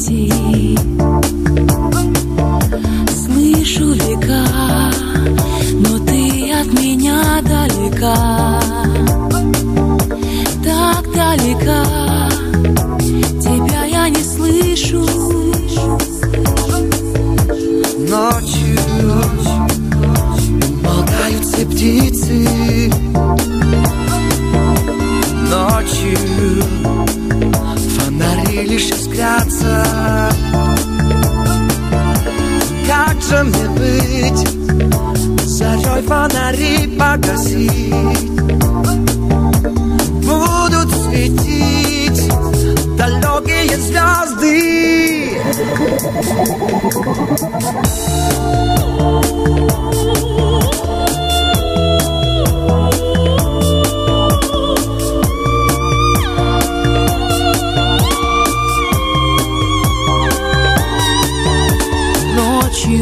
свете слышу века, но ты от меня далека, так далека. Тебя я не слышу. Ночью болтают все птицы, ночью фонари лишь искрятся. Как же мне быть, зарей фонари погасить? Будут светить далекие звезды. Ночью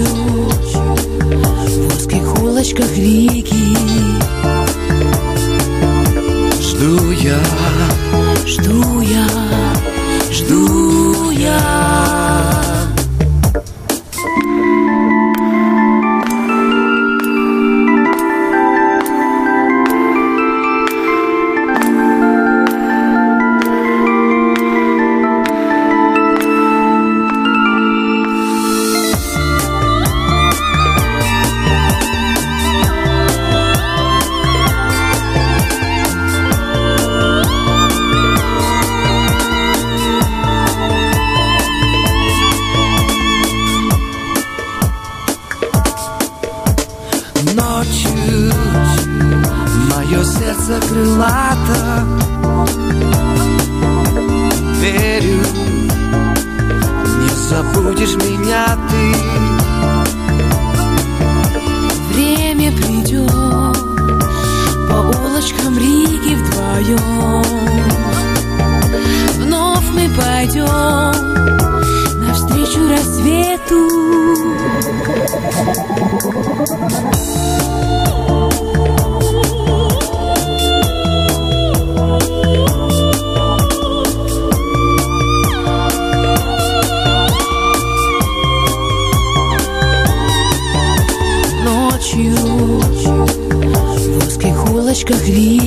в узких улочках Риги Жду я, жду я, жду я. Ночью мое сердце крылато, верю, не забудешь меня ты. Время придет, по улочкам Риги вдвоем вновь мы пойдем навстречу рассвету. Ночью в узких улочках Риги